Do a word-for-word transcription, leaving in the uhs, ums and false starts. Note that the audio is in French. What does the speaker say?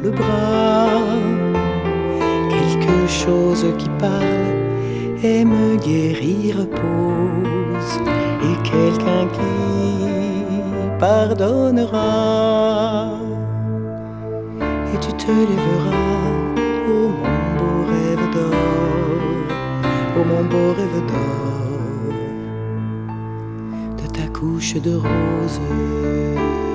le bras, quelque chose qui parle et me guérit repose, et quelqu'un qui pardonnera. Et tu te lèveras, oh mon beau rêve d'or, oh mon beau rêve d'or, de ta couche de rose.